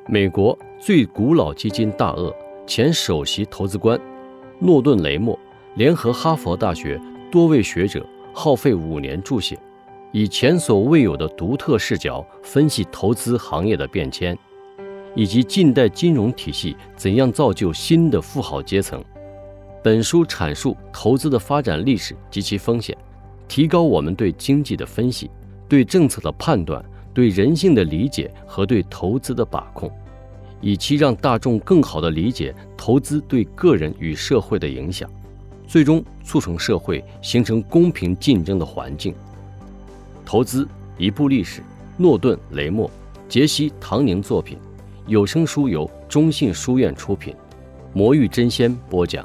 美国最古老基金大鳄、前首席投资官诺顿·雷默联合哈佛大学多位学者，耗费5年著写，以前所未有的独特视角分析投资行业的变迁，以及近代金融体系怎样造就新的富豪阶层。本书阐述投资的发展历史及其风险，提高我们对经济的分析、对政策的判断、对人性的理解和对投资的把控，以期让大众更好地理解投资对个人与社会的影响，最终促成社会形成公平竞争的环境。投资一部历史，诺顿·雷默、杰西·唐宁作品，有声书由中信书院出品，魔芋真仙播讲。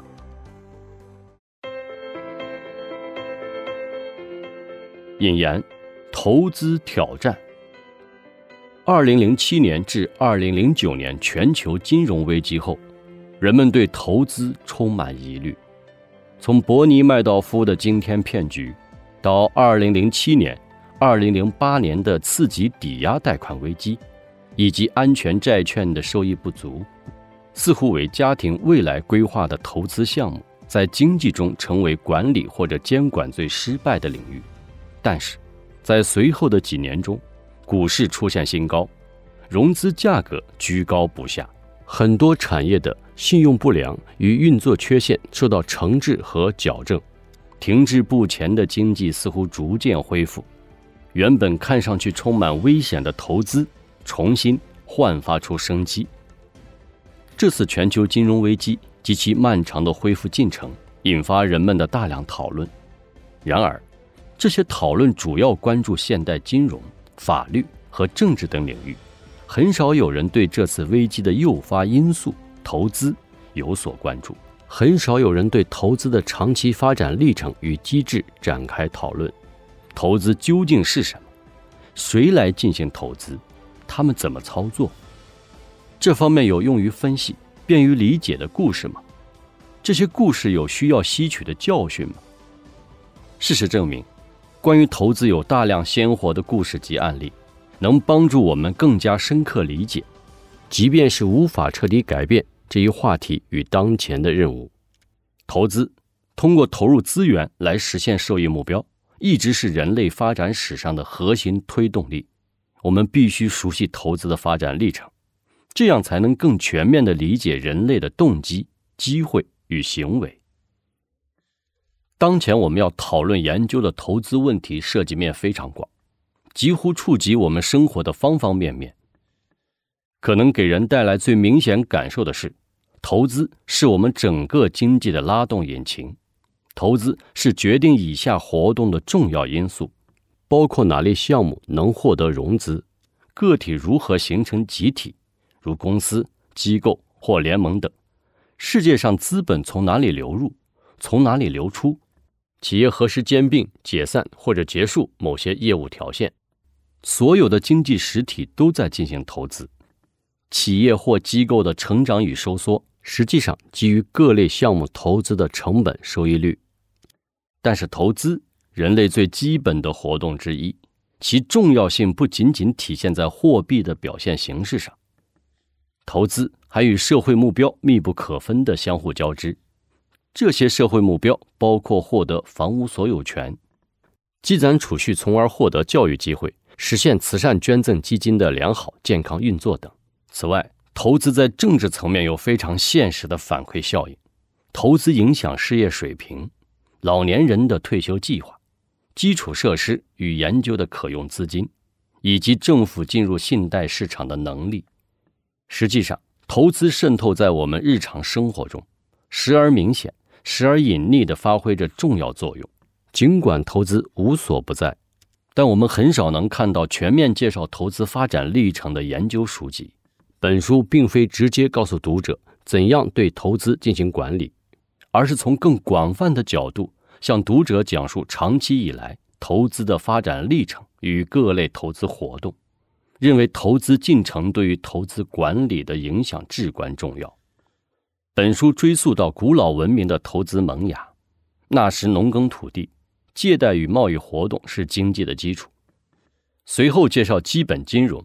引言：投资挑战。2007年至2009年全球金融危机后，人们对投资充满疑虑。从伯尼麦道夫的惊天骗局，到2007年、2008年的次级抵押贷款危机，以及安全债券的收益不足，似乎为家庭未来规划的投资项目，在经济中成为管理或者监管最失败的领域。但是，在随后的几年中，股市出现新高，融资价格居高不下，很多产业的信用不良与运作缺陷受到惩治和矫正，停滞不前的经济似乎逐渐恢复，原本看上去充满危险的投资重新焕发出生机。这次全球金融危机及其漫长的恢复进程引发人们的大量讨论。然而，这些讨论主要关注现代金融、法律和政治等领域，很少有人对这次危机的诱发因素投资有所关注，很少有人对投资的长期发展历程与机制展开讨论。投资究竟是什么？谁来进行投资？他们怎么操作？这方面有用于分析、便于理解的故事吗？这些故事有需要吸取的教训吗？事实证明，关于投资有大量鲜活的故事及案例，能帮助我们更加深刻理解，即便是无法彻底改变这一话题与当前的任务。投资通过投入资源来实现收益目标，一直是人类发展史上的核心推动力。我们必须熟悉投资的发展历程，这样才能更全面地理解人类的动机、机会与行为。当前我们要讨论研究的投资问题涉及面非常广，几乎触及我们生活的方方面面。可能给人带来最明显感受的是，投资是我们整个经济的拉动引擎。投资是决定以下活动的重要因素，包括哪类项目能获得融资，个体如何形成集体，如公司、机构或联盟等，世界上资本从哪里流入，从哪里流出，企业何时兼并、解散或者结束某些业务条线。所有的经济实体都在进行投资，企业或机构的成长与收缩实际上基于各类项目投资的成本收益率。但是投资，人类最基本的活动之一，其重要性不仅仅体现在货币的表现形式上，投资还与社会目标密不可分的相互交织。这些社会目标包括获得房屋所有权、积攒储蓄从而获得教育机会、实现慈善捐赠基金的良好健康运作等。此外，投资在政治层面有非常现实的反馈效应。投资影响事业水平、老年人的退休计划、基础设施与研究的可用资金，以及政府进入信贷市场的能力。实际上，投资渗透在我们日常生活中，时而明显，时而隐匿地发挥着重要作用。尽管投资无所不在，但我们很少能看到全面介绍投资发展历程的研究书籍。本书并非直接告诉读者怎样对投资进行管理，而是从更广泛的角度向读者讲述长期以来投资的发展历程与各类投资活动，认为投资进程对于投资管理的影响至关重要。本书追溯到古老文明的投资萌芽，那时农耕土地、借贷与贸易活动是经济的基础。随后介绍基本金融，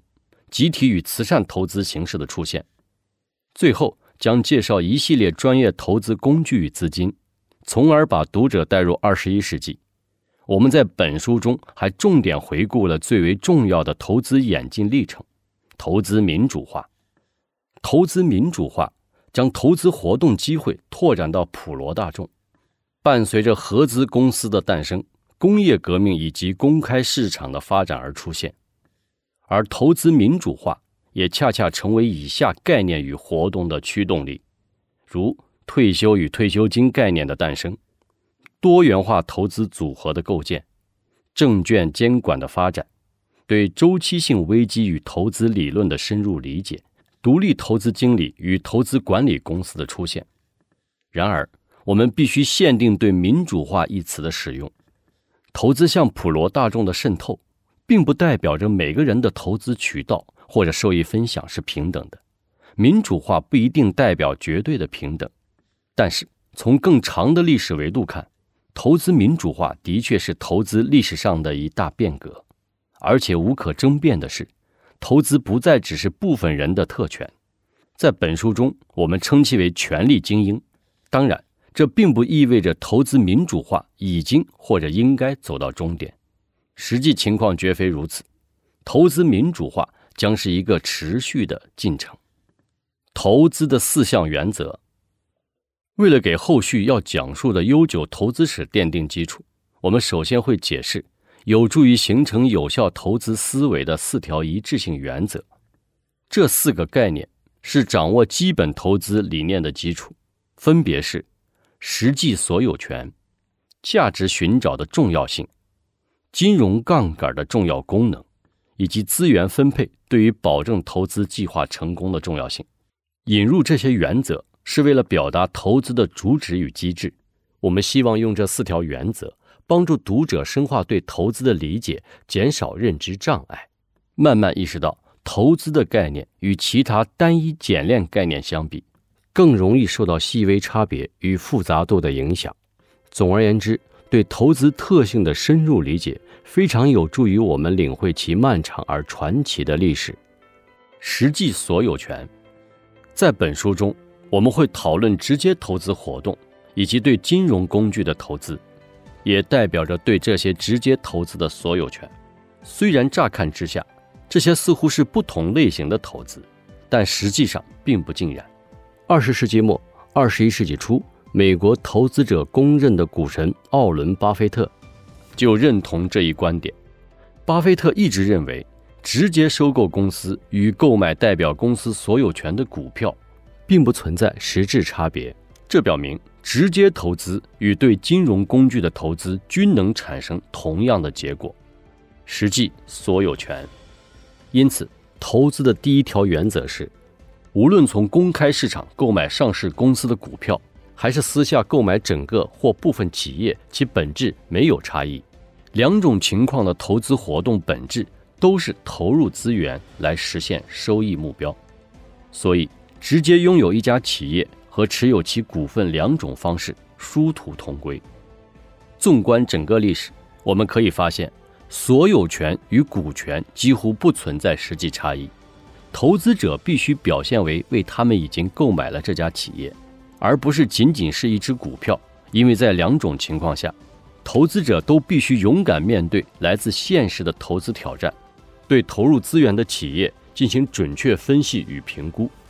集体与慈善投资形式的出现。最后将介绍一系列专业投资工具与资金，从而把读者带入21世纪。我们在本书中还重点回顾了最为重要的投资演进历程——投资民主化。投资民主化将投资活动机会拓展到普罗大众。伴随着合资公司的诞生、工业革命以及公开市场的发展而出现，而投资民主化也恰恰成为以下概念与活动的驱动力，如退休与退休金概念的诞生、多元化投资组合的构建、证券监管的发展、对周期性危机与投资理论的深入理解、独立投资经理与投资管理公司的出现。然而，我们必须限定对民主化一词的使用。投资向普罗大众的渗透，并不代表着每个人的投资渠道或者收益分享是平等的。民主化不一定代表绝对的平等，但是从更长的历史维度看，投资民主化的确是投资历史上的一大变革。而且无可争辩的是，投资不再只是部分人的特权。在本书中，我们称其为权力精英。当然，这并不意味着投资民主化已经或者应该走到终点，实际情况绝非如此。投资民主化将是一个持续的进程。投资的4项原则。为了给后续要讲述的悠久投资史奠定基础，我们首先会解释有助于形成有效投资思维的4条一致性原则。这4个概念是掌握基本投资理念的基础，分别是实际所有权、价值寻找的重要性、金融杠杆的重要功能，以及资源分配对于保证投资计划成功的重要性。引入这些原则是为了表达投资的主旨与机制。我们希望用这4条原则帮助读者深化对投资的理解，减少认知障碍，慢慢意识到投资的概念与其他单一简练概念相比，更容易受到细微差别与复杂度的影响。总而言之，对投资特性的深入理解非常有助于我们领会其漫长而传奇的历史。实际所有权。在本书中，我们会讨论直接投资活动以及对金融工具的投资，也代表着对这些直接投资的所有权。虽然乍看之下，这些似乎是不同类型的投资，但实际上并不尽然。20世纪末、21世纪初，美国投资者公认的股神奥伦·巴菲特就认同这一观点。巴菲特一直认为，直接收购公司与购买代表公司所有权的股票并不存在实质差别，这表明直接投资与对金融工具的投资均能产生同样的结果，实际所有权。因此，投资的第一条原则是，无论从公开市场购买上市公司的股票，还是私下购买整个或部分企业，其本质没有差异。两种情况的投资活动本质都是投入资源来实现收益目标。所以，直接拥有一家企业和持有其股份两种方式殊途同归。纵观整个历史，我们可以发现，所有权与股权几乎不存在实际差异。投资者必须表现为他们已经购买了这家企业，而不是仅仅是一只股票，因为在两种情况下，投资者都必须勇敢面对来自现实的投资挑战，对投入资源的企业进行准确分析与评估，